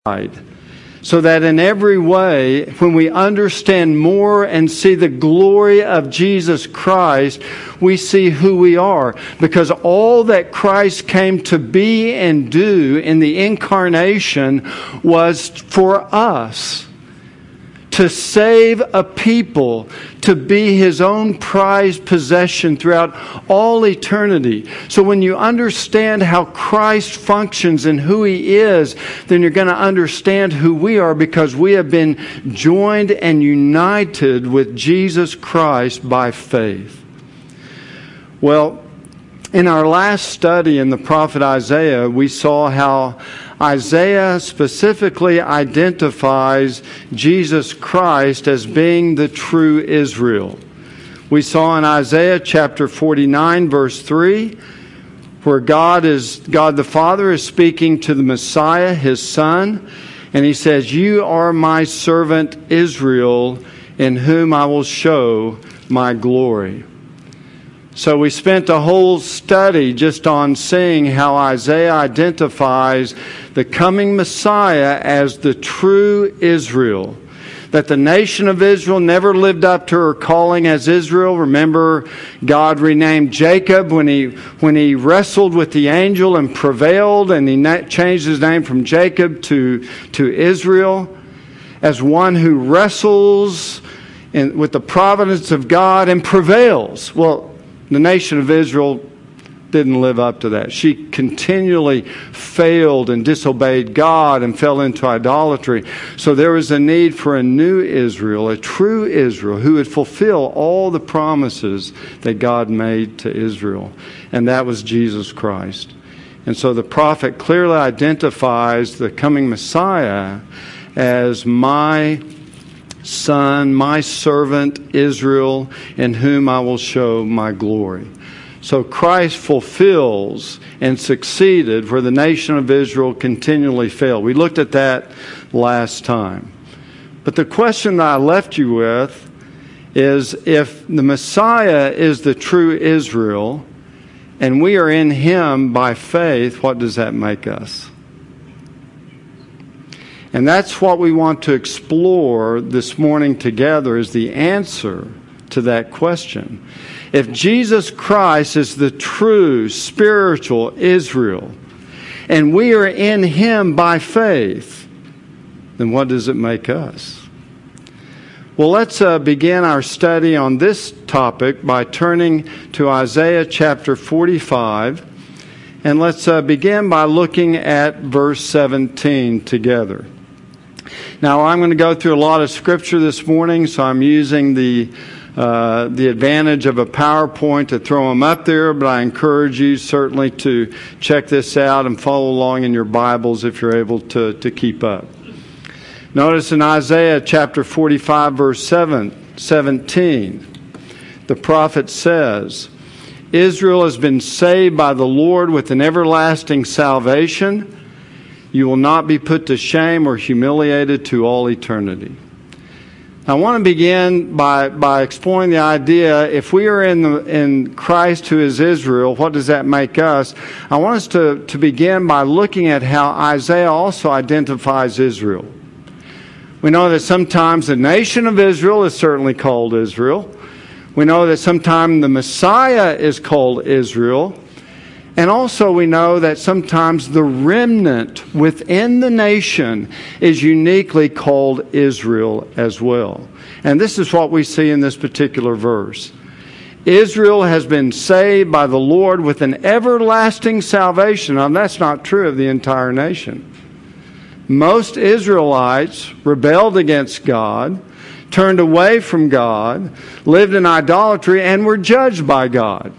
So that in every way, when we understand more and see the glory of Jesus Christ, we see who we are. Because all that Christ came to be and do in the incarnation was for us. To save a people, to be His own prized possession throughout all eternity. So when you understand how Christ functions and who He is, then you're going to understand who we are, because we have been joined and united with Jesus Christ by faith. Well, in our last study in the prophet Isaiah, we saw how Isaiah specifically identifies Jesus Christ as being the true Israel. We saw in Isaiah chapter 49, verse 3, where God the Father is speaking to the Messiah, His Son, and He says, "You are my servant Israel, in whom I will show my glory." So we spent a whole study just on seeing how Isaiah identifies the coming Messiah as the true Israel. That the nation of Israel never lived up to her calling as Israel. Remember, God renamed Jacob when he wrestled with the angel and prevailed, and He changed his name from Jacob to Israel, as one who wrestles with the providence of God and prevails. Well, the nation of Israel didn't live up to that. She continually failed and disobeyed God and fell into idolatry. So there was a need for a new Israel, a true Israel, who would fulfill all the promises that God made to Israel. And that was Jesus Christ. And so the prophet clearly identifies the coming Messiah as my Son, my servant Israel, in whom I will show my glory. So Christ fulfills and succeeded where the nation of Israel continually failed. We looked at that last time. But the question that I left you with is, if the Messiah is the true Israel and we are in Him by faith, what does that make us? And that's what we want to explore this morning together, is the answer to that question. If Jesus Christ is the true spiritual Israel, and we are in Him by faith, then what does it make us? Well, let's begin our study on this topic by turning to Isaiah chapter 45. And let's begin by looking at verse 17 together. Now, I'm going to go through a lot of scripture this morning, so I'm using the advantage of a PowerPoint to throw them up there, but I encourage you certainly to check this out and follow along in your Bibles if you're able to keep up. Notice in Isaiah chapter 45, verse 17, the prophet says, "Israel has been saved by the Lord with an everlasting salvation. You will not be put to shame or humiliated to all eternity." I want to begin by exploring the idea, if we are in Christ who is Israel, what does that make us? I want us to begin by looking at how Isaiah also identifies Israel. We know that sometimes the nation of Israel is certainly called Israel. We know that sometimes the Messiah is called Israel. And also we know that sometimes the remnant within the nation is uniquely called Israel as well. And this is what we see in this particular verse. Israel has been saved by the Lord with an everlasting salvation. Now, that's not true of the entire nation. Most Israelites rebelled against God, turned away from God, lived in idolatry, and were judged by God.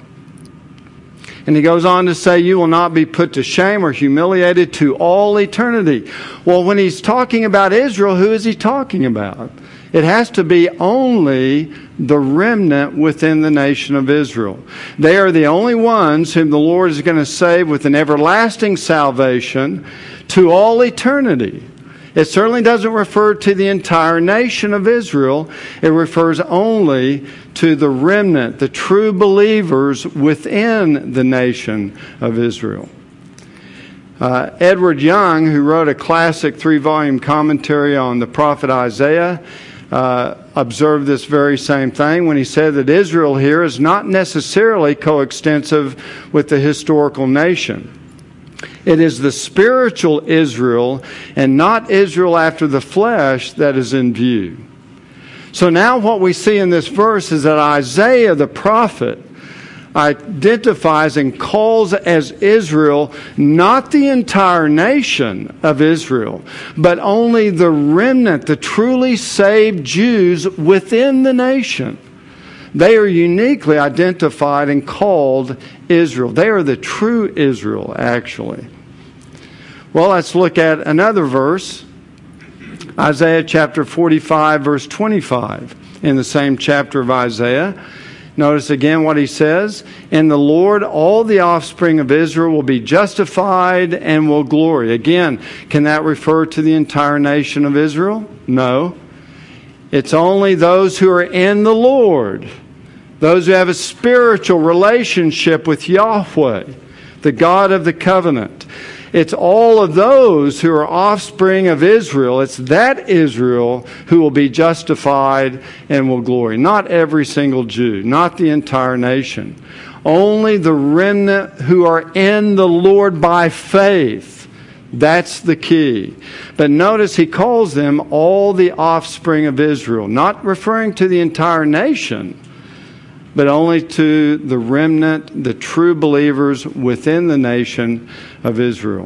And he goes on to say, "You will not be put to shame or humiliated to all eternity." Well, when he's talking about Israel, who is he talking about? It has to be only the remnant within the nation of Israel. They are the only ones whom the Lord is going to save with an everlasting salvation to all eternity. It certainly doesn't refer to the entire nation of Israel. It refers only to the remnant, the true believers within the nation of Israel. Edward Young, who wrote a classic 3-volume commentary on the prophet Isaiah, observed this very same thing when he said that Israel here is not necessarily coextensive with the historical nation. It is the spiritual Israel and not Israel after the flesh that is in view. So now what we see in this verse is that Isaiah the prophet identifies and calls as Israel not the entire nation of Israel, but only the remnant, the truly saved Jews within the nation. They are uniquely identified and called Israel. They are the true Israel, actually. Well, let's look at another verse. Isaiah chapter 45, verse 25. In the same chapter of Isaiah, notice again what he says. In the Lord, all the offspring of Israel will be justified and will glory. Again, can that refer to the entire nation of Israel? No. It's only those who are in the Lord, those who have a spiritual relationship with Yahweh, the God of the covenant. It's all of those who are offspring of Israel. It's that Israel who will be justified and will glory. Not every single Jew, not the entire nation. Only the remnant who are in the Lord by faith. That's the key. But notice he calls them all the offspring of Israel, not referring to the entire nation, but only to the remnant, the true believers within the nation of Israel.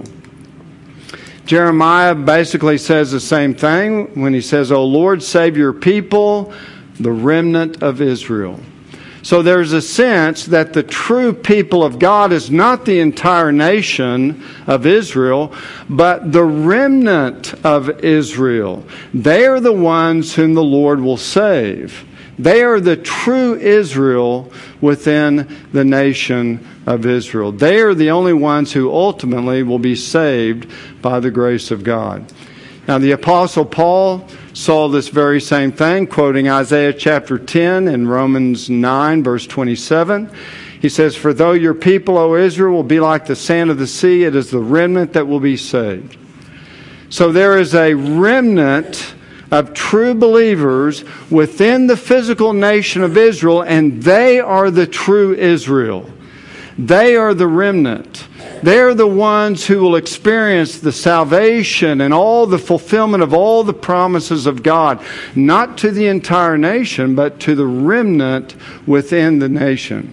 Jeremiah basically says the same thing when he says, O Lord, save your people, the remnant of Israel. So there's a sense that the true people of God is not the entire nation of Israel, but the remnant of Israel. They are the ones whom the Lord will save. They are the true Israel within the nation of Israel. They are the only ones who ultimately will be saved by the grace of God. Now, the Apostle Paul saw this very same thing, quoting Isaiah chapter 10 and Romans 9, verse 27. He says, For though your people, O Israel, will be like the sand of the sea, it is the remnant that will be saved. So there is a remnant of true believers within the physical nation of Israel, and they are the true Israel. They are the remnant. They are the ones who will experience the salvation and all the fulfillment of all the promises of God, not to the entire nation, but to the remnant within the nation.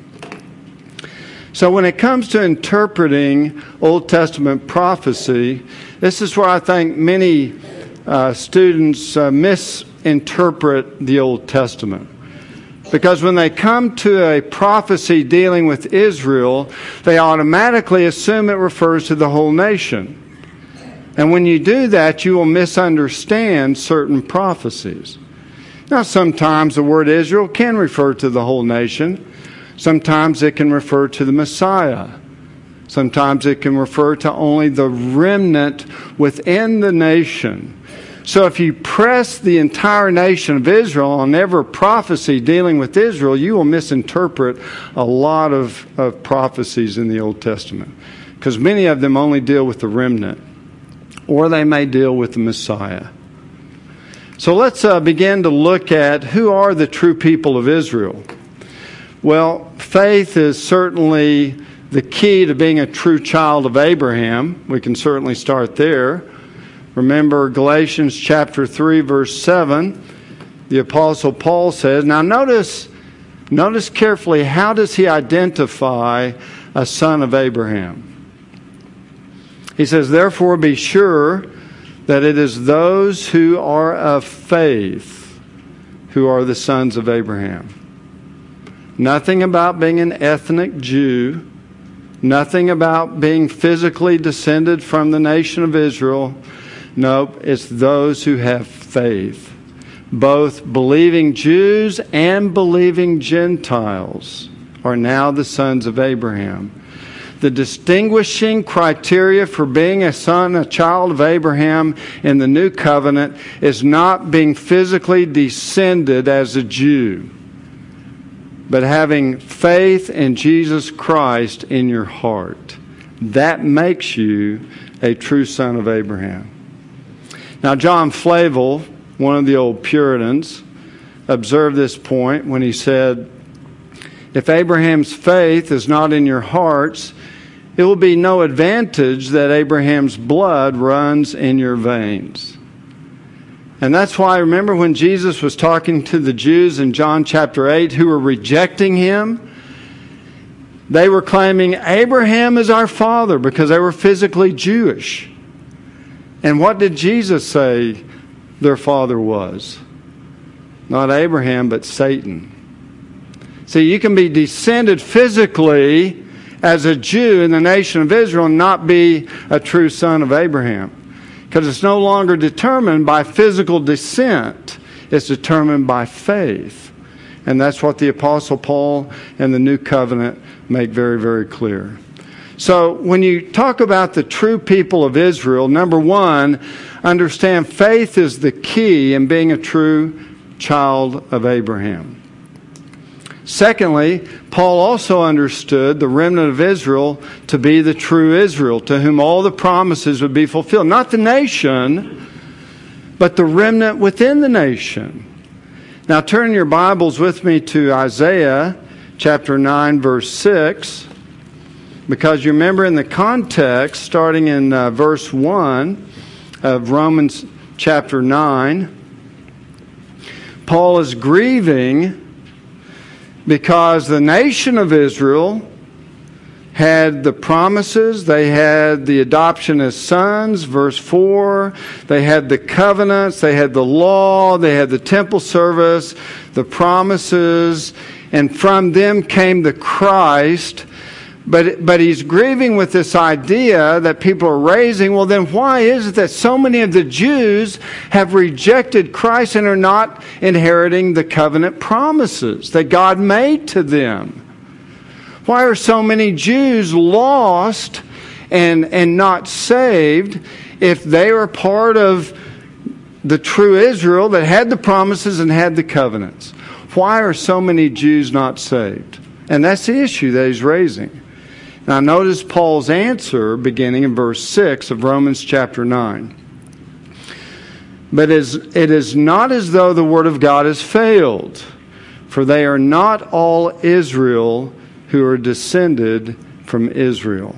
So when it comes to interpreting Old Testament prophecy, this is where I think many students misinterpret the Old Testament. Because when they come to a prophecy dealing with Israel, they automatically assume it refers to the whole nation. And when you do that, you will misunderstand certain prophecies. Now, sometimes the word Israel can refer to the whole nation. Sometimes it can refer to the Messiah. Sometimes it can refer to only the remnant within the nation. So if you press the entire nation of Israel on every prophecy dealing with Israel, you will misinterpret a lot of prophecies in the Old Testament. Because many of them only deal with the remnant. Or they may deal with the Messiah. So let's begin to look at who are the true people of Israel. Well, faith is certainly the key to being a true child of Abraham. We can certainly start there. Remember Galatians chapter 3, verse 7. The Apostle Paul says, now notice carefully, how does he identify a son of Abraham? He says, therefore be sure that it is those who are of faith who are the sons of Abraham. Nothing about being an ethnic Jew. Nothing about being physically descended from the nation of Israel. Nope, it's those who have faith. Both believing Jews and believing Gentiles are now the sons of Abraham. The distinguishing criteria for being a son, a child of Abraham in the new covenant is not being physically descended as a Jew, but having faith in Jesus Christ in your heart. That makes you a true son of Abraham. Now, John Flavel, one of the old Puritans, observed this point when he said, "If Abraham's faith is not in your hearts, it will be no advantage that Abraham's blood runs in your veins." And that's why, remember when Jesus was talking to the Jews in John chapter 8 who were rejecting him? They were claiming Abraham is our father because they were physically Jewish. And what did Jesus say their father was? Not Abraham, but Satan. See, you can be descended physically as a Jew in the nation of Israel and not be a true son of Abraham. Because it's no longer determined by physical descent. It's determined by faith. And that's what the Apostle Paul and the New Covenant make very, very clear. So when you talk about the true people of Israel, number one, understand faith is the key in being a true child of Abraham. Secondly, Paul also understood the remnant of Israel to be the true Israel, to whom all the promises would be fulfilled. Not the nation, but the remnant within the nation. Now turn your Bibles with me to Isaiah chapter 9, verse 6. Because you remember in the context, starting in verse 1 of Romans chapter 9, Paul is grieving because the nation of Israel had the promises, they had the adoption as sons, verse 4, they had the covenants, they had the law, they had the temple service, the promises, and from them came the Christ. But he's grieving with this idea that people are raising. Well, then why is it that so many of the Jews have rejected Christ and are not inheriting the covenant promises that God made to them? Why are so many Jews lost and not saved if they were part of the true Israel that had the promises and had the covenants? Why are so many Jews not saved? And that's the issue that he's raising. Now notice Paul's answer beginning in verse 6 of Romans chapter 9. But it is not as though the word of God has failed, for they are not all Israel who are descended from Israel.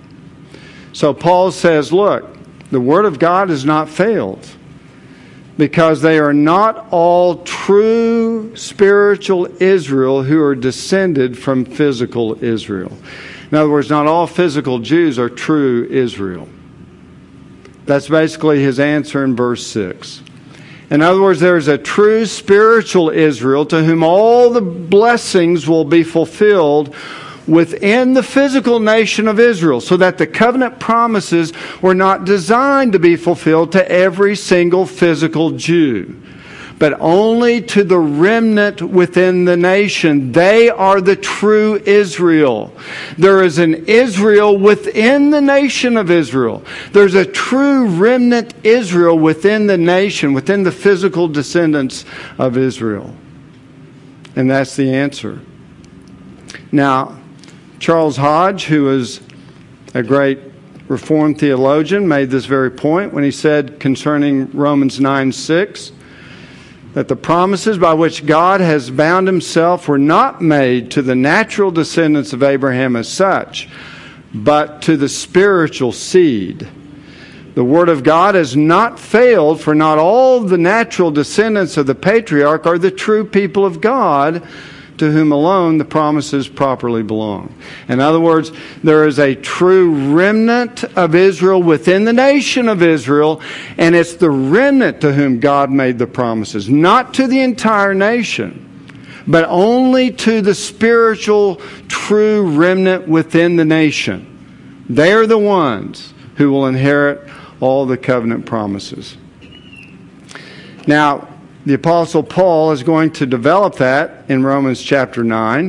So Paul says, look, the word of God has not failed, because they are not all true spiritual Israel who are descended from physical Israel. In other words, not all physical Jews are true Israel. That's basically his answer in verse 6. In other words, there is a true spiritual Israel to whom all the blessings will be fulfilled within the physical nation of Israel, so that the covenant promises were not designed to be fulfilled to every single physical Jew, but only to the remnant within the nation. They are the true Israel. There is an Israel within the nation of Israel. There's a true remnant Israel within the nation, within the physical descendants of Israel. And that's the answer. Now, Charles Hodge, who was a great Reformed theologian, made this very point when he said concerning Romans 9:6, that the promises by which God has bound himself were not made to the natural descendants of Abraham as such, but to the spiritual seed. The word of God has not failed, for not all the natural descendants of the patriarch are the true people of God, to whom alone the promises properly belong. In other words, there is a true remnant of Israel within the nation of Israel, and it's the remnant to whom God made the promises, not to the entire nation, but only to the spiritual true remnant within the nation. They are the ones who will inherit all the covenant promises. Now, the Apostle Paul is going to develop that in Romans chapter 9.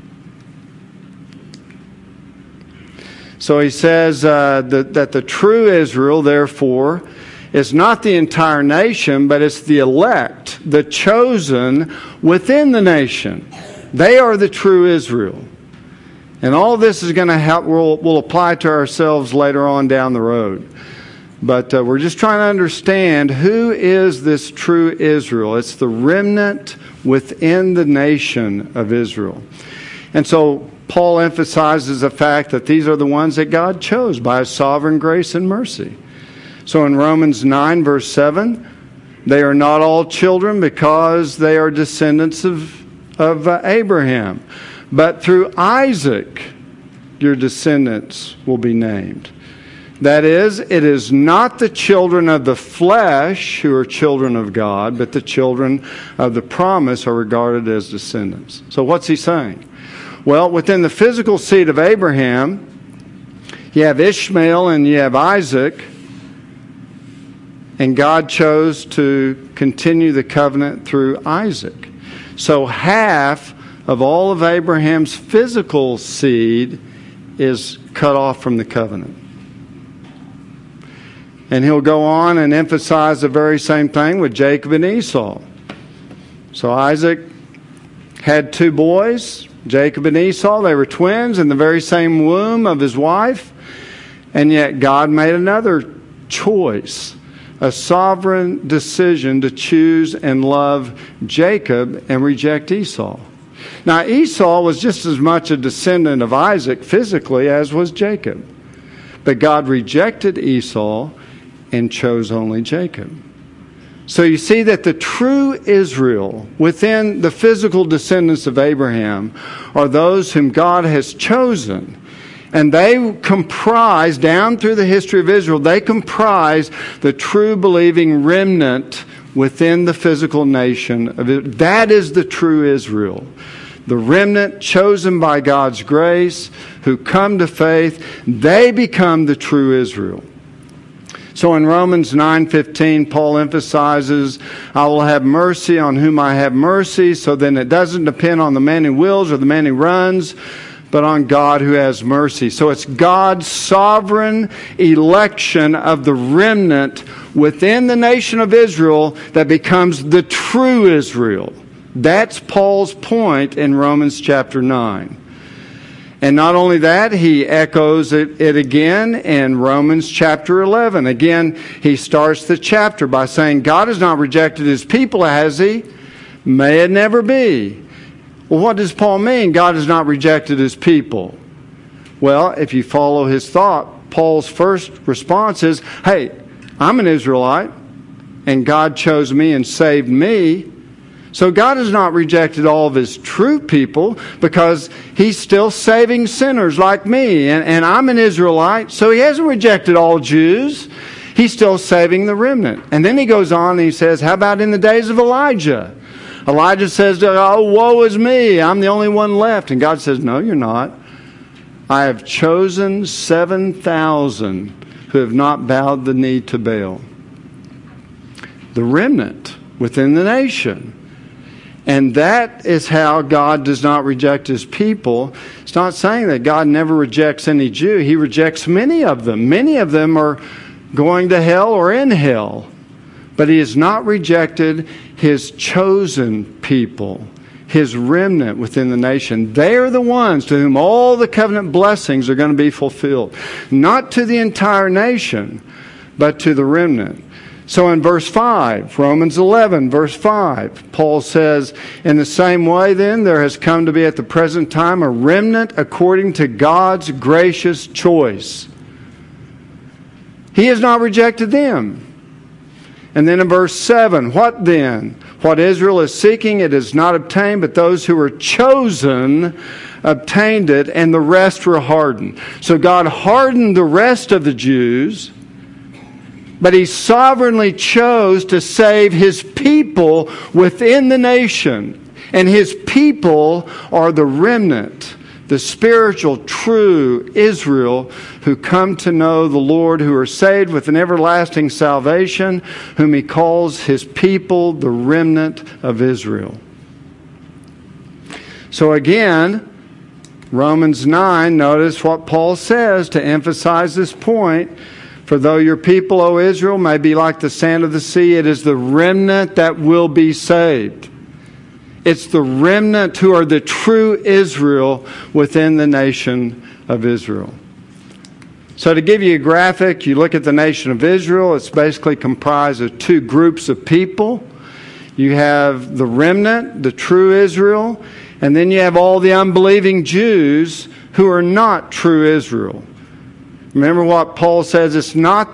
So he says that the true Israel, therefore, is not the entire nation, but it's the elect, the chosen within the nation. They are the true Israel. And all this is going to help, we'll apply to ourselves later on down the road. But we're just trying to understand who is this true Israel. It's the remnant within the nation of Israel. And so Paul emphasizes the fact that these are the ones that God chose by His sovereign grace and mercy. So in Romans 9, verse 7, they are not all children because they are descendants of Abraham. But through Isaac, your descendants will be named. That is, it is not the children of the flesh who are children of God, but the children of the promise are regarded as descendants. So what's he saying? Well, within the physical seed of Abraham, you have Ishmael and you have Isaac, and God chose to continue the covenant through Isaac. So half of all of Abraham's physical seed is cut off from the covenant. And he'll go on and emphasize the very same thing with Jacob and Esau. So Isaac had two boys, Jacob and Esau. They were twins in the very same womb of his wife. And yet God made another choice, a sovereign decision to choose and love Jacob and reject Esau. Now Esau was just as much a descendant of Isaac physically as was Jacob. But God rejected Esau and chose only Jacob. So you see that the true Israel within the physical descendants of Abraham are those whom God has chosen. And they comprise, down through the history of Israel, they comprise the true believing remnant within the physical nation of Israel. That is the true Israel. The remnant chosen by God's grace, who come to faith, they become the true Israel. So in Romans 9:15, Paul emphasizes, I will have mercy on whom I have mercy. So then it doesn't depend on the man who wills or the man who runs, but on God who has mercy. So it's God's sovereign election of the remnant within the nation of Israel that becomes the true Israel. That's Paul's point in Romans chapter 9. And not only that, he echoes it again in Romans chapter 11. Again, he starts the chapter by saying, God has not rejected His people, has He? May it never be. Well, what does Paul mean, God has not rejected His people? Well, if you follow his thought, Paul's first response is, hey, I'm an Israelite, and God chose me and saved me. So God has not rejected all of His true people because He's still saving sinners like me. And I'm an Israelite, so He hasn't rejected all Jews. He's still saving the remnant. And then he goes on and he says, how about in the days of Elijah? Elijah says, oh, woe is me. I'm the only one left. And God says, no, you're not. I have chosen 7,000 who have not bowed the knee to Baal. The remnant within the nation. And that is how God does not reject His people. It's not saying that God never rejects any Jew. He rejects many of them. Many of them are going to hell or in hell. But He has not rejected His chosen people, His remnant within the nation. They are the ones to whom all the covenant blessings are going to be fulfilled. Not to the entire nation, but to the remnant. So in verse 5, Romans 11, verse 5, Paul says, in the same way then, there has come to be at the present time a remnant according to God's gracious choice. He has not rejected them. And then in verse 7, what then? What Israel is seeking, it is not obtained, but those who were chosen obtained it, and the rest were hardened. So God hardened the rest of the Jews, but He sovereignly chose to save His people within the nation. And His people are the remnant, the spiritual, true Israel who come to know the Lord, who are saved with an everlasting salvation, whom He calls His people, the remnant of Israel. So again, Romans 9, notice what Paul says to emphasize this point. For though your people, O Israel, may be like the sand of the sea, it is the remnant that will be saved. It's the remnant who are the true Israel within the nation of Israel. So to give you a graphic, you look at the nation of Israel, it's basically comprised of two groups of people. You have the remnant, the true Israel, and then you have all the unbelieving Jews who are not true Israel. Remember what Paul says, it's not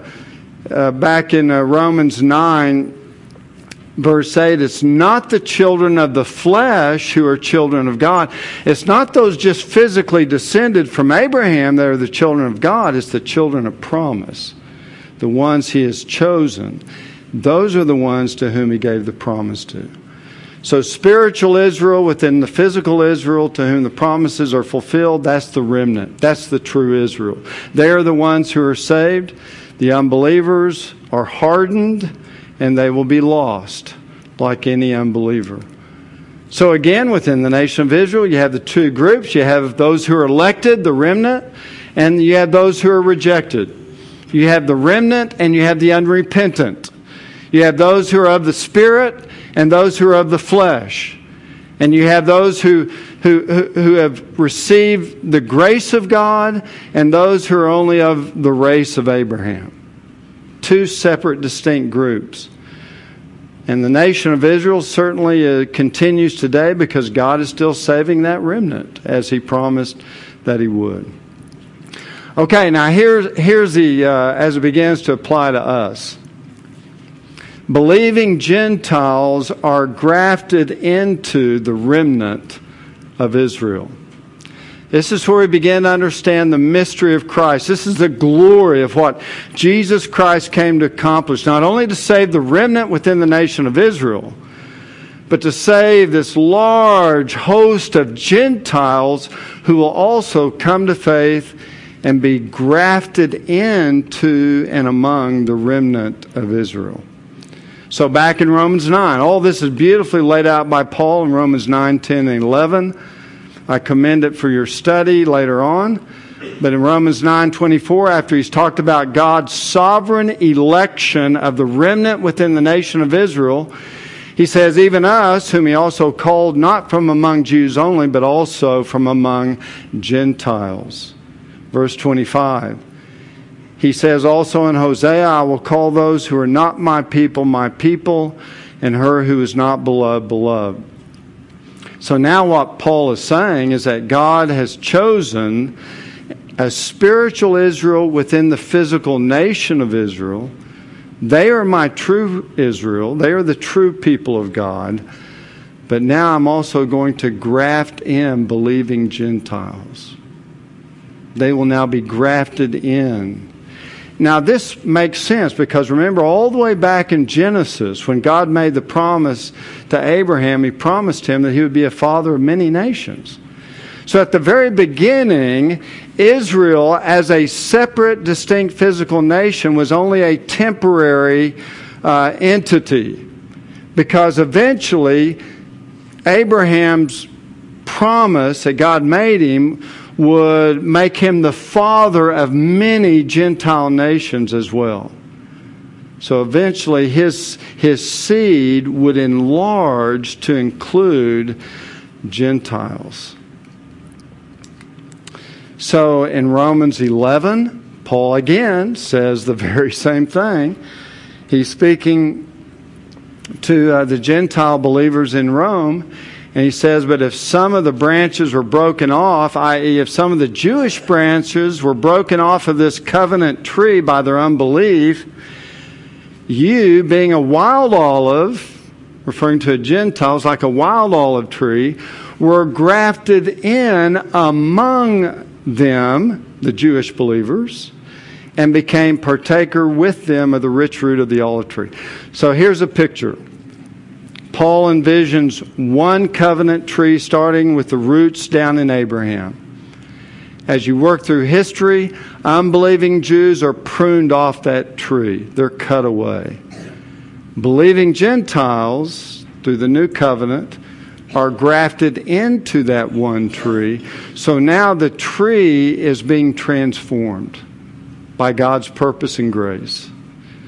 back in Romans 9, verse 8, it's not the children of the flesh who are children of God. It's not those just physically descended from Abraham that are the children of God. It's the children of promise, the ones He has chosen. Those are the ones to whom He gave the promise to. So spiritual Israel within the physical Israel to whom the promises are fulfilled, that's the remnant. That's the true Israel. They are the ones who are saved. The unbelievers are hardened and they will be lost like any unbeliever. So again, within the nation of Israel, you have the two groups. You have those who are elected, the remnant, and you have those who are rejected. You have the remnant and you have the unrepentant. You have those who are of the Spirit and those who are of the flesh. And you have those who have received the grace of God and those who are only of the race of Abraham. Two separate, distinct groups. And the nation of Israel certainly continues today because God is still saving that remnant as He promised that He would. Okay, now here's the as it begins to apply to us. Believing Gentiles are grafted into the remnant of Israel. This is where we begin to understand the mystery of Christ. This is the glory of what Jesus Christ came to accomplish. Not only to save the remnant within the nation of Israel, but to save this large host of Gentiles who will also come to faith and be grafted into and among the remnant of Israel. So back in Romans 9, all this is beautifully laid out by Paul in Romans 9, 10, and 11. I commend it for your study later on. But in Romans 9:24, after he's talked about God's sovereign election of the remnant within the nation of Israel, he says, even us, whom He also called not from among Jews only, but also from among Gentiles. Verse 25. He says also in Hosea, I will call those who are not my people, and her who is not beloved, beloved. So now what Paul is saying is that God has chosen a spiritual Israel within the physical nation of Israel. They are my true Israel. They are the true people of God. But now I'm also going to graft in believing Gentiles. They will now be grafted in. Now this makes sense because remember all the way back in Genesis when God made the promise to Abraham, He promised him that he would be a father of many nations. So at the very beginning, Israel as a separate, distinct physical nation was only a temporary entity because eventually Abraham's promise that God made him would make him the father of many Gentile nations as well. So eventually his seed would enlarge to include Gentiles. So in Romans 11, Paul again says the very same thing. He's speaking to the Gentile believers in Rome. And he says, but if some of the branches were broken off, i.e. if some of the Jewish branches were broken off of this covenant tree by their unbelief, you, being a wild olive, referring to Gentiles like a wild olive tree, were grafted in among them, the Jewish believers, and became partaker with them of the rich root of the olive tree. So here's a picture. Paul envisions one covenant tree starting with the roots down in Abraham. As you work through history, unbelieving Jews are pruned off that tree. They're cut away. Believing Gentiles, through the new covenant, are grafted into that one tree. So now the tree is being transformed by God's purpose and grace.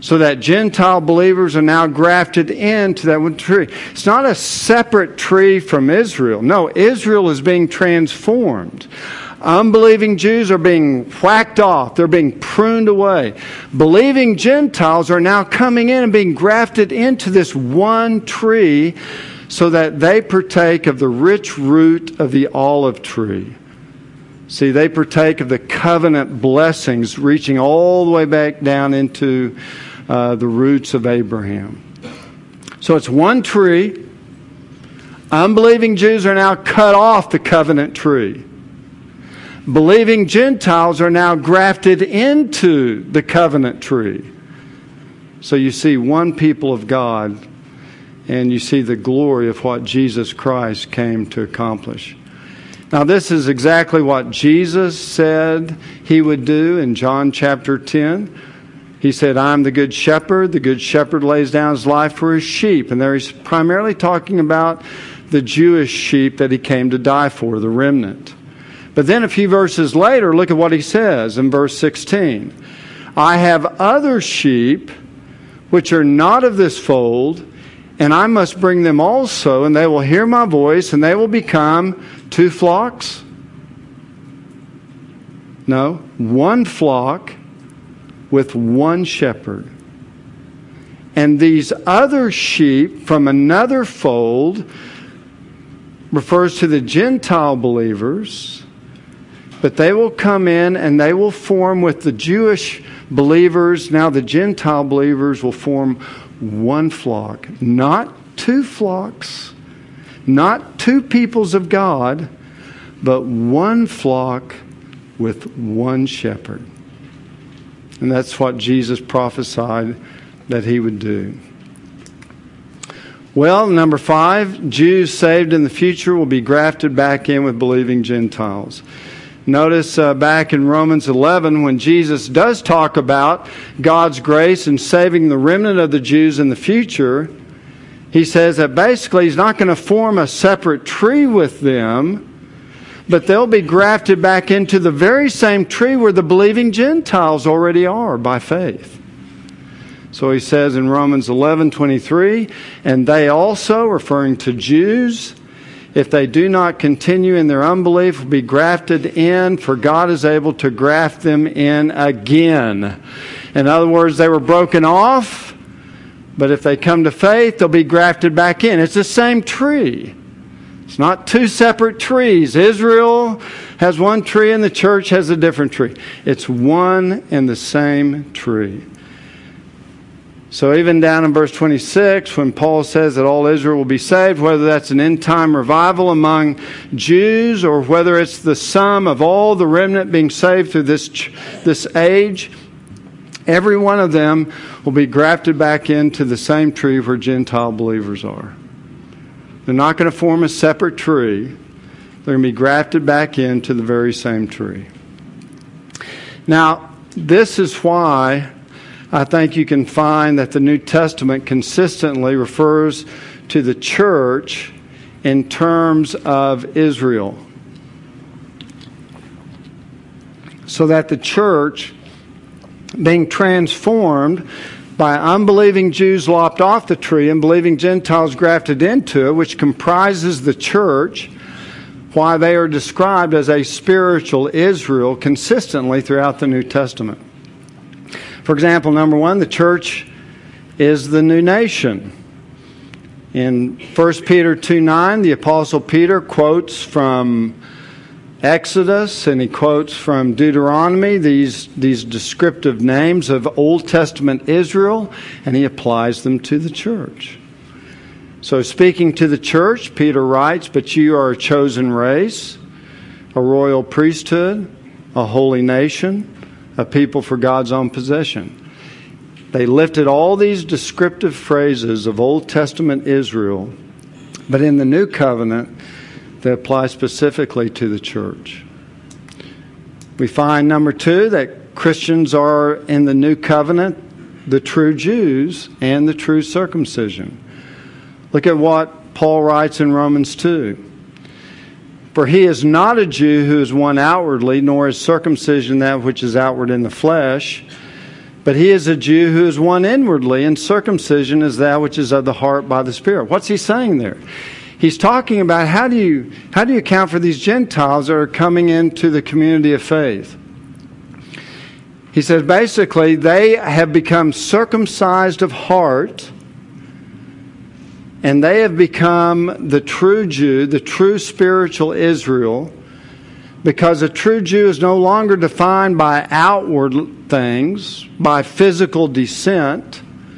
So that Gentile believers are now grafted into that one tree. It's not a separate tree from Israel. No, Israel is being transformed. Unbelieving Jews are being whacked off. They're being pruned away. Believing Gentiles are now coming in and being grafted into this one tree so that they partake of the rich root of the olive tree. See, they partake of the covenant blessings reaching all the way back down into the roots of Abraham. So it's one tree. Unbelieving Jews are now cut off the covenant tree. Believing Gentiles are now grafted into the covenant tree. So you see one people of God, and you see the glory of what Jesus Christ came to accomplish. Now, this is exactly what Jesus said He would do in John chapter 10. He said, "I'm the good shepherd. The good shepherd lays down his life for his sheep." And there he's primarily talking about the Jewish sheep that He came to die for, the remnant. But then a few verses later, look at what He says in verse 16. "I have other sheep which are not of this fold, and I must bring them also, and they will hear my voice, and they will become two flocks?" No, one flock with one shepherd. And these other sheep from another fold refers to the Gentile believers, but they will come in and they will form with the Jewish believers. Now the Gentile believers will form one flock, not two flocks, not two peoples of God, but one flock with one shepherd. And that's what Jesus prophesied that He would do. Well, number 5, Jews saved in the future will be grafted back in with believing Gentiles. Notice back in Romans 11, when Jesus does talk about God's grace and saving the remnant of the Jews in the future, He says that basically He's not going to form a separate tree with them, but they'll be grafted back into the very same tree where the believing Gentiles already are by faith. So He says in Romans 11:23, "And they also," referring to Jews, "if they do not continue in their unbelief, will be grafted in, for God is able to graft them in again." In other words, they were broken off, but if they come to faith, they'll be grafted back in. It's the same tree. It's not two separate trees. Israel has one tree and the church has a different tree. It's one and the same tree. So even down in verse 26, when Paul says that all Israel will be saved, whether that's an end-time revival among Jews or whether it's the sum of all the remnant being saved through this age, every one of them will be grafted back into the same tree where Gentile believers are. They're not going to form a separate tree. They're going to be grafted back into the very same tree. Now, this is why I think you can find that the New Testament consistently refers to the church in terms of Israel. So that the church, being transformed by unbelieving Jews lopped off the tree and believing Gentiles grafted into it, which comprises the church, why they are described as a spiritual Israel consistently throughout the New Testament. For example, number 1, the church is the new nation. In 1 Peter 2:9, the Apostle Peter quotes from Exodus and he quotes from Deuteronomy, these descriptive names of Old Testament Israel, and he applies them to the church. So speaking to the church, Peter writes, "But you are a chosen race, a royal priesthood, a holy nation, a people for God's own possession." They lifted all these descriptive phrases of Old Testament Israel, but in the New Covenant, they apply specifically to the church. We find, number 2, that Christians are in the New Covenant the true Jews and the true circumcision. Look at what Paul writes in Romans 2. "For he is not a Jew who is one outwardly, nor is circumcision that which is outward in the flesh, But he is a Jew who is one inwardly, and circumcision is that which is of the heart by the Spirit. What's he saying there? He's talking about how do you account for these Gentiles that are coming into the community of faith? He says basically they have become circumcised of heart, and they have become the true Jew, the true spiritual Israel, because a true Jew is no longer defined by outward things, by physical descent.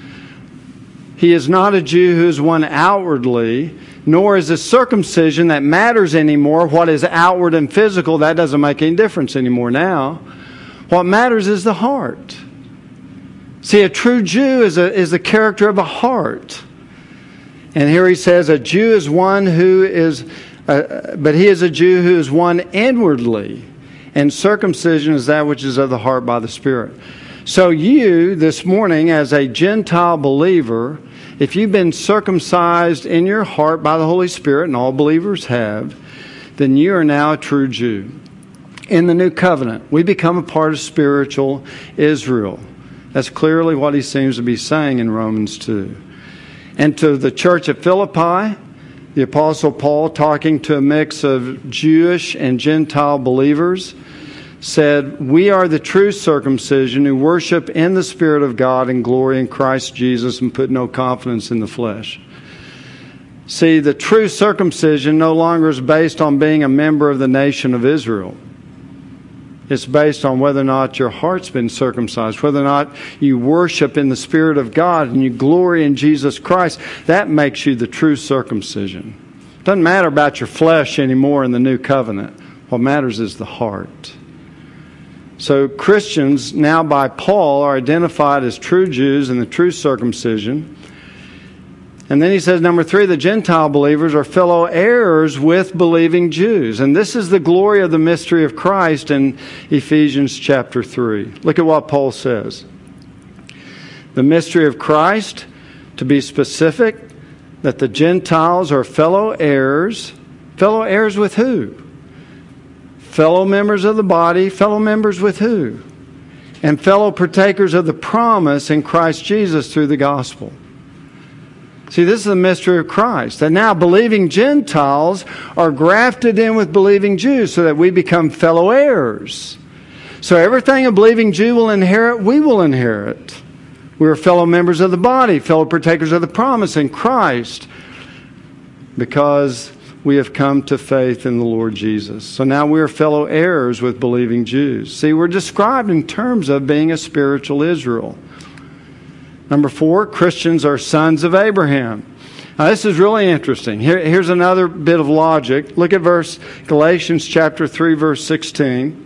He is not a Jew who is one outwardly, nor is a circumcision that matters anymore. What is outward and physical, that doesn't make any difference anymore now. What matters is the heart. See, a true Jew is the character of a heart. And here he says a Jew is one who is... but he is a Jew who is one inwardly, and circumcision is that which is of the heart by the Spirit. So you, this morning, as a Gentile believer, if you've been circumcised in your heart by the Holy Spirit, and all believers have, then you are now a true Jew. In the new covenant, we become a part of spiritual Israel. That's clearly what he seems to be saying in Romans 2. And to the church at Philippi, the Apostle Paul, talking to a mix of Jewish and Gentile believers, said, "We are the true circumcision who worship in the Spirit of God and glory in Christ Jesus and put no confidence in the flesh." See, the true circumcision no longer is based on being a member of the nation of Israel. It's based on whether or not your heart's been circumcised, whether or not you worship in the Spirit of God and you glory in Jesus Christ. That makes you the true circumcision. It doesn't matter about your flesh anymore in the new covenant. What matters is the heart. So Christians now by Paul are identified as true Jews in the true circumcision. And then he says, number 3, the Gentile believers are fellow heirs with believing Jews. And this is the glory of the mystery of Christ in Ephesians chapter 3. Look at what Paul says. The mystery of Christ, to be specific, that the Gentiles are fellow heirs. Fellow heirs with who? Fellow members of the body. Fellow members with who? And fellow partakers of the promise in Christ Jesus through the gospel. See, this is the mystery of Christ. That now believing Gentiles are grafted in with believing Jews so that we become fellow heirs. So everything a believing Jew will inherit, we will inherit. We are fellow members of the body, fellow partakers of the promise in Christ, because we have come to faith in the Lord Jesus. So now we are fellow heirs with believing Jews. See, we're described in terms of being a spiritual Israel. Number 4, Christians are sons of Abraham. Now this is really interesting. Here's another bit of logic. Look at Galatians chapter 3, verse 16.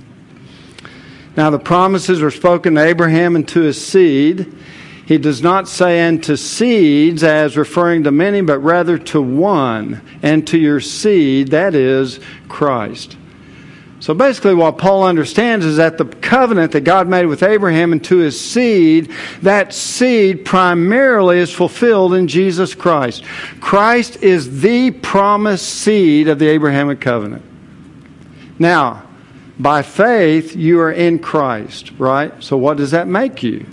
Now the promises were spoken to Abraham and to his seed. He does not say and to seeds as referring to many, but rather to one, and to your seed, that is Christ. So basically what Paul understands is that the covenant that God made with Abraham and to his seed, that seed primarily is fulfilled in Jesus Christ. Christ is the promised seed of the Abrahamic covenant. Now, by faith, you are in Christ, right? So what does that make you?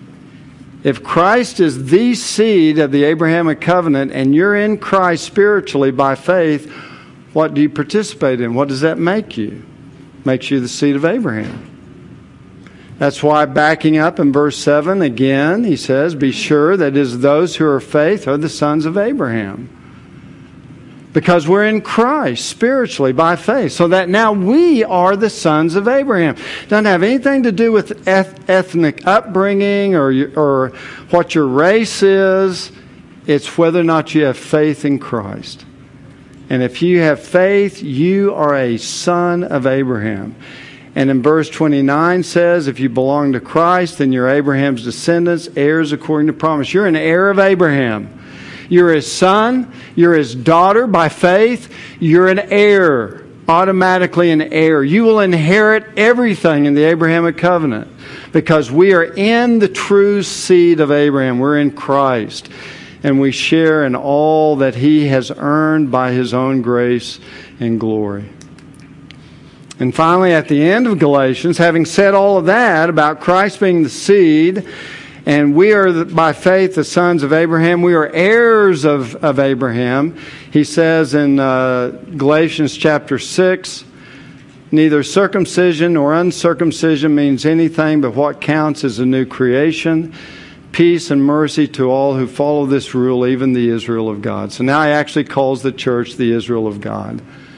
If Christ is the seed of the Abrahamic covenant and you're in Christ spiritually by faith, what do you participate in? What does that make you? Makes you the seed of Abraham. That's why backing up in verse 7 again, he says, be sure that it is those who are of faith are the sons of Abraham. Because we're in Christ spiritually by faith. So that now we are the sons of Abraham. It doesn't have anything to do with ethnic upbringing or what your race is. It's whether or not you have faith in Christ. And if you have faith, you are a son of Abraham. And in verse 29 says, if you belong to Christ, then you're Abraham's descendants, heirs according to promise. You're an heir of Abraham. You're his son. You're his daughter by faith. You're an heir, automatically an heir. You will inherit everything in the Abrahamic covenant because we are in the true seed of Abraham. We're in Christ. And we share in all that he has earned by his own grace and glory. And finally, at the end of Galatians, having said all of that about Christ being the seed, and we are by faith the sons of Abraham, we are heirs of Abraham, he says in Galatians chapter 6, neither circumcision nor uncircumcision means anything, but what counts is a new creation. Peace and mercy to all who follow this rule, even the Israel of God. So now he actually calls the church the Israel of God.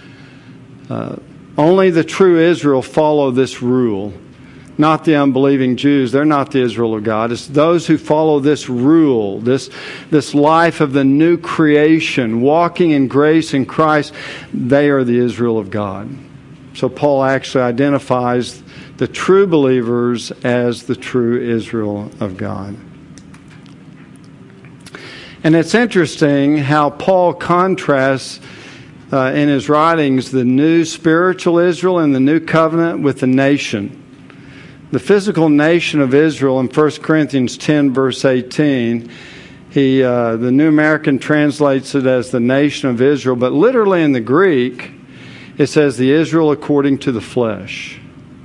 Only the true Israel follow this rule, not the unbelieving Jews. They're not the Israel of God. It's those who follow this rule, this life of the new creation, walking in grace in Christ. They are the Israel of God. So Paul actually identifies the true believers as the true Israel of God. And it's interesting how Paul contrasts in his writings the new spiritual Israel and the new covenant with the nation. The physical nation of Israel in 1 Corinthians 10 verse 18, the New American translates it as the nation of Israel, but literally in the Greek it says the Israel according to the flesh.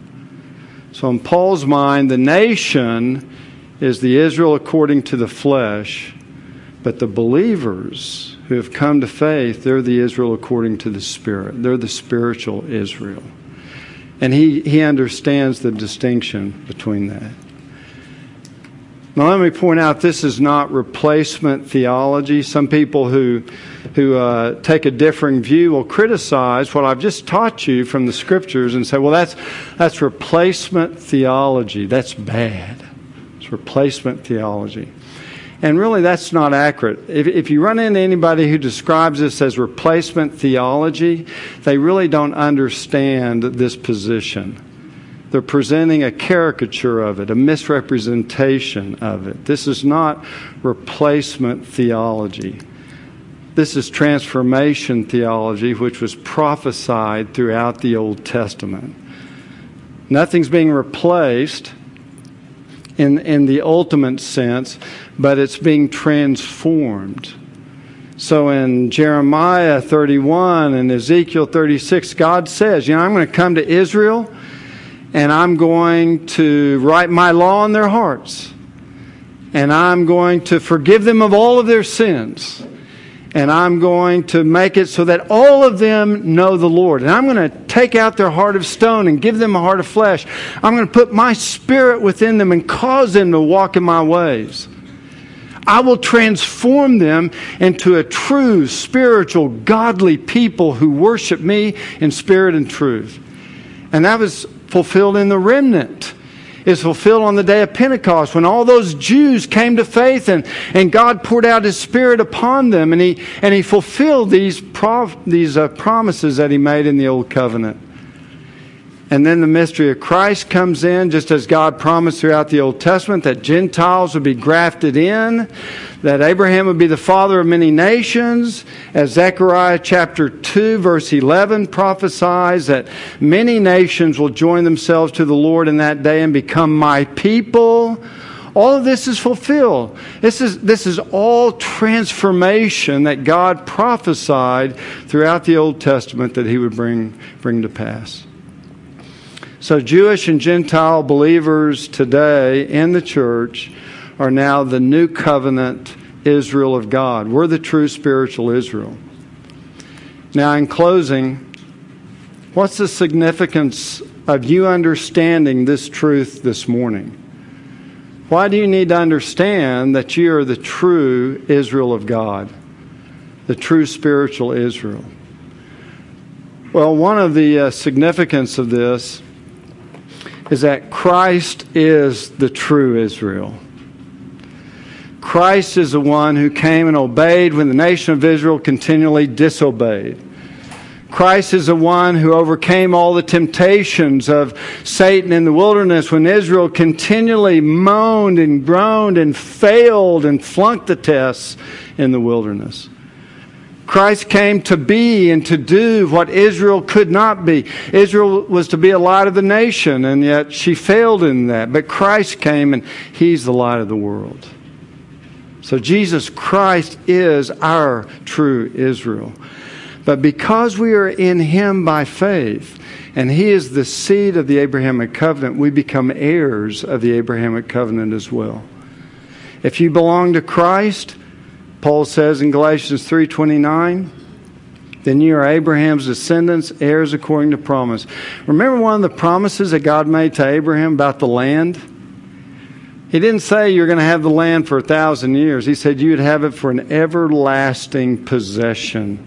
So in Paul's mind, the nation is the Israel according to the flesh, but the believers who have come to faith, they're the Israel according to the Spirit. They're the spiritual Israel. And he understands the distinction between that. Now let me point out, this is not replacement theology. Some people who take a differing view will criticize what I've just taught you from the Scriptures and say, well, that's replacement theology. That's bad. It's replacement theology. And really, that's not accurate. If you run into anybody who describes this as replacement theology, they really don't understand this position. They're presenting a caricature of it, a misrepresentation of it. This is not replacement theology. This is transformation theology, which was prophesied throughout the Old Testament. Nothing's being replaced in the ultimate sense, but it's being transformed. So in Jeremiah 31 and Ezekiel 36, God says, I'm going to come to Israel and I'm going to write my law on their hearts. And I'm going to forgive them of all of their sins. And I'm going to make it so that all of them know the Lord. And I'm going to take out their heart of stone and give them a heart of flesh. I'm going to put my Spirit within them and cause them to walk in my ways. I will transform them into a true, spiritual, godly people who worship me in spirit and truth. And that was fulfilled in the remnant. Is fulfilled on the day of Pentecost when all those Jews came to faith and God poured out His Spirit upon them and He fulfilled these promises that He made in the Old Covenant. And then the mystery of Christ comes in, just as God promised throughout the Old Testament, that Gentiles would be grafted in, that Abraham would be the father of many nations, as Zechariah chapter 2 verse 11 prophesies that many nations will join themselves to the Lord in that day and become my people. All of this is fulfilled. This is all transformation that God prophesied throughout the Old Testament that He would bring to pass. So Jewish and Gentile believers today in the church are now the new covenant Israel of God. We're the true spiritual Israel. Now, in closing, what's the significance of you understanding this truth this morning? Why do you need to understand that you are the true Israel of God, the true spiritual Israel? Well, one of the significance of this is that Christ is the true Israel. Christ is the one who came and obeyed when the nation of Israel continually disobeyed. Christ is the one who overcame all the temptations of Satan in the wilderness when Israel continually moaned and groaned and failed and flunked the tests in the wilderness. Christ came to be and to do what Israel could not be. Israel was to be a light of the nation, and yet she failed in that. But Christ came, and He's the light of the world. So Jesus Christ is our true Israel. But because we are in Him by faith, and He is the seed of the Abrahamic covenant, we become heirs of the Abrahamic covenant as well. If you belong to Christ, Paul says in Galatians 3:29, then you are Abraham's descendants, heirs according to promise. Remember one of the promises that God made to Abraham about the land? He didn't say you're going to have the land for 1,000 years. He said you would have it for an everlasting possession.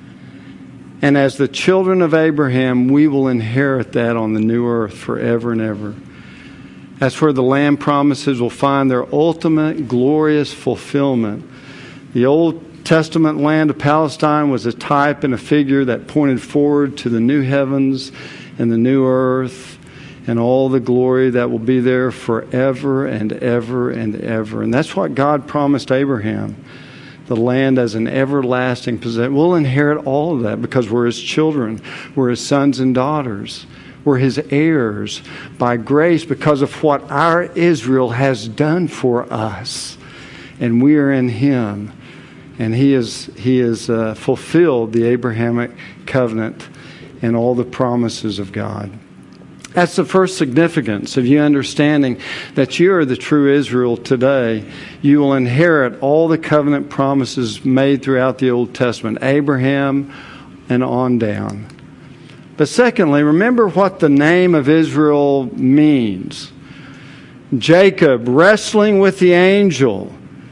And as the children of Abraham, we will inherit that on the new earth forever and ever. That's where the land promises will find their ultimate glorious fulfillment. The Old Testament land of Palestine was a type and a figure that pointed forward to the new heavens and the new earth and all the glory that will be there forever and ever and ever. And that's what God promised Abraham, the land as an everlasting possession. We'll inherit all of that because we're His children. We're His sons and daughters. We're His heirs by grace because of what our Israel has done for us. And we are in Him. And He has fulfilled the Abrahamic covenant and all the promises of God. That's the first significance of you understanding that you are the true Israel today. You will inherit all the covenant promises made throughout the Old Testament, Abraham and on down. But secondly, remember what the name of Israel means. Jacob wrestling with the angel.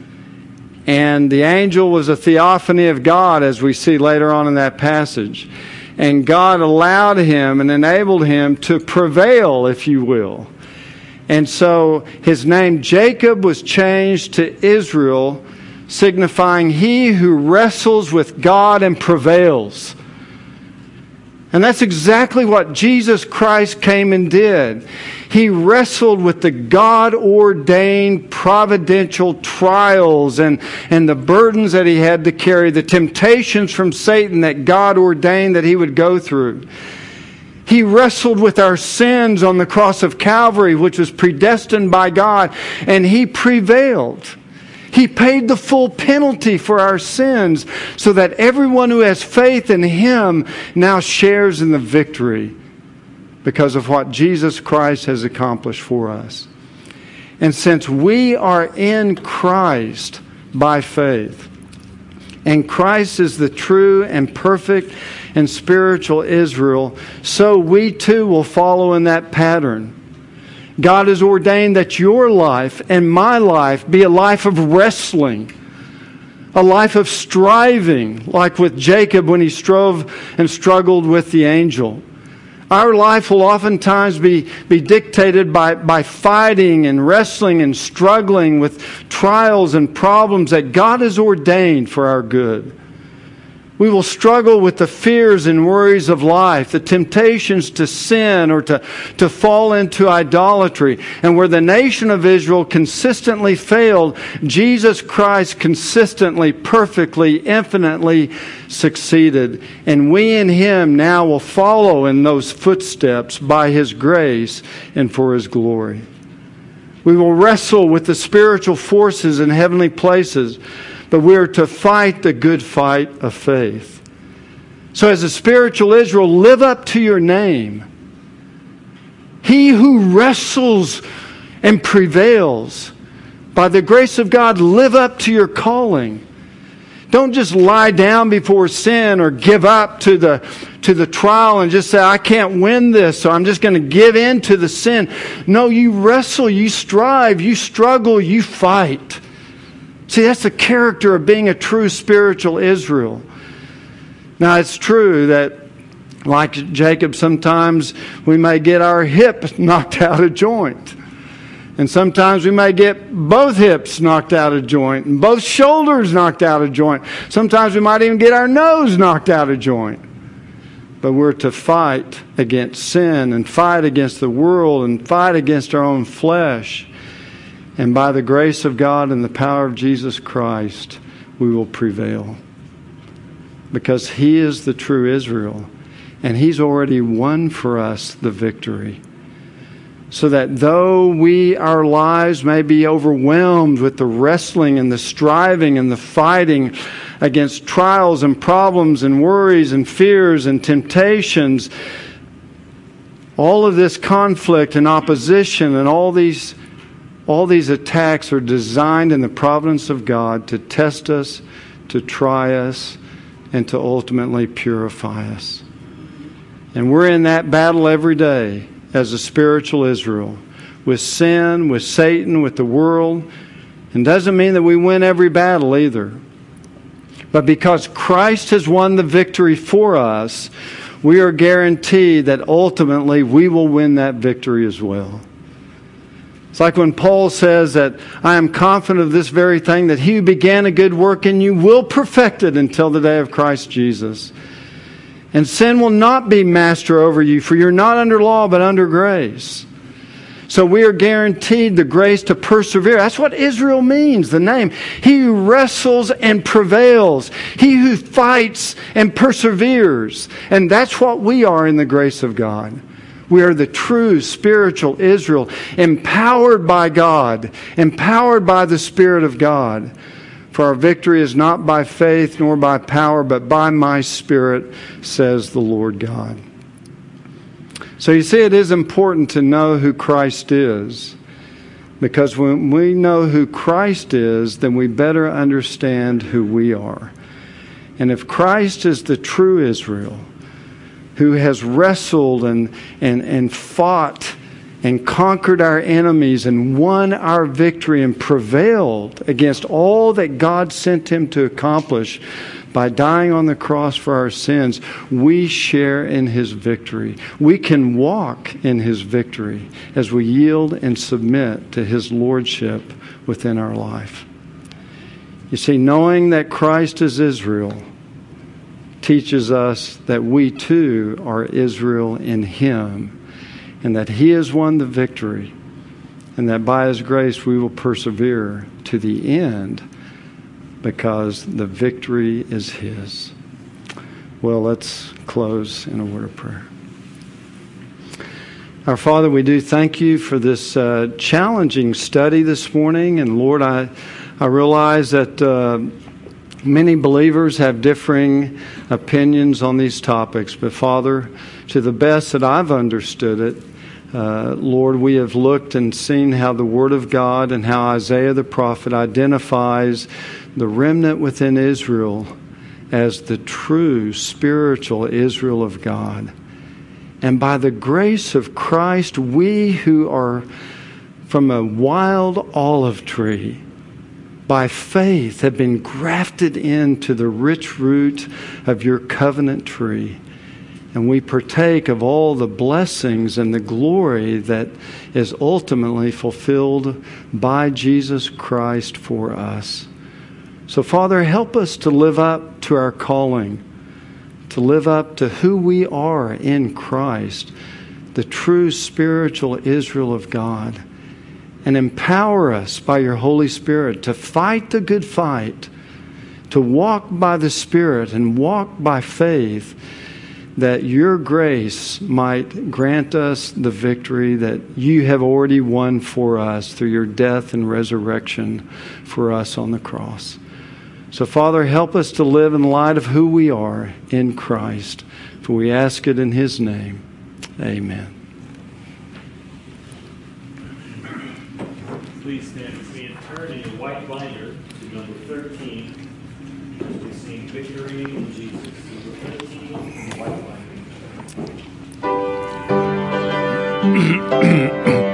And the angel was a theophany of God, as we see later on in that passage. And God allowed him and enabled him to prevail, if you will. And so his name Jacob was changed to Israel, signifying he who wrestles with God and prevails. And that's exactly what Jesus Christ came and did. He wrestled with the God-ordained providential trials and the burdens that He had to carry, the temptations from Satan that God ordained that He would go through. He wrestled with our sins on the cross of Calvary, which was predestined by God, and He prevailed. He paid the full penalty for our sins so that everyone who has faith in Him now shares in the victory because of what Jesus Christ has accomplished for us. And since we are in Christ by faith, and Christ is the true and perfect and spiritual Israel, so we too will follow in that pattern. God has ordained that your life and my life be a life of wrestling, a life of striving, like with Jacob when he strove and struggled with the angel. Our life will oftentimes be dictated by fighting and wrestling and struggling with trials and problems that God has ordained for our good. We will struggle with the fears and worries of life, the temptations to sin or to fall into idolatry. And where the nation of Israel consistently failed, Jesus Christ consistently, perfectly, infinitely succeeded. And we in Him now will follow in those footsteps by His grace and for His glory. We will wrestle with the spiritual forces in heavenly places, but we are to fight the good fight of faith. So as a spiritual Israel, live up to your name. He who wrestles and prevails. By the grace of God, live up to your calling. Don't just lie down before sin or give up to the trial and just say, I can't win this, so I'm just going to give in to the sin. No, you wrestle, you strive, you struggle, you fight. See, that's the character of being a true spiritual Israel. Now, it's true that, like Jacob, sometimes we may get our hip knocked out of joint. And sometimes we may get both hips knocked out of joint and both shoulders knocked out of joint. Sometimes we might even get our nose knocked out of joint. But we're to fight against sin and fight against the world and fight against our own flesh. And by the grace of God and the power of Jesus Christ, we will prevail. Because He is the true Israel. And He's already won for us the victory. So that though our lives may be overwhelmed with the wrestling and the striving and the fighting against trials and problems and worries and fears and temptations, All of this conflict and opposition and all these attacks are designed in the providence of God to test us, to try us, and to ultimately purify us. And we're in that battle every day as a spiritual Israel, with sin, with Satan, with the world. And doesn't mean that we win every battle either. But because Christ has won the victory for us, we are guaranteed that ultimately we will win that victory as well. It's like when Paul says that I am confident of this very thing, that he who began a good work in you will perfect it until the day of Christ Jesus. And sin will not be master over you, for you're not under law but under grace. So we are guaranteed the grace to persevere. That's what Israel means, the name. He who wrestles and prevails. He who fights and perseveres. And that's what we are in the grace of God. We are the true spiritual Israel, empowered by God, empowered by the Spirit of God. For our victory is not by faith nor by power, but by my Spirit, says the Lord God. So you see, it is important to know who Christ is. Because when we know who Christ is, then we better understand who we are. And if Christ is the true Israel, who has wrestled and fought and conquered our enemies and won our victory and prevailed against all that God sent him to accomplish by dying on the cross for our sins, we share in his victory. We can walk in his victory as we yield and submit to his lordship within our life. You see, knowing that Christ is Israel teaches us that we too are Israel in him, and that he has won the victory, and that by his grace we will persevere to the end because the victory is his. Well, let's close in a word of prayer. Our Father, we do thank you for this challenging study this morning. And Lord, I realize that many believers have differing opinions on these topics. But Father, to the best that I've understood it, Lord, we have looked and seen how the Word of God and how Isaiah the prophet identifies the remnant within Israel as the true spiritual Israel of God. And by the grace of Christ, we who are from a wild olive tree, by faith have been grafted into the rich root of your covenant tree. And we partake of all the blessings and the glory that is ultimately fulfilled by Jesus Christ for us. So, Father, help us to live up to our calling, to live up to who we are in Christ, the true spiritual Israel of God. And empower us by your Holy Spirit to fight the good fight, to walk by the Spirit and walk by faith, that your grace might grant us the victory that you have already won for us through your death and resurrection for us on the cross. So, Father, help us to live in light of who we are in Christ. For we ask it in his name. Amen. Please stand with me and turn in your white binder to number 13. We sing Victory in Jesus. Number 13 in the white binder.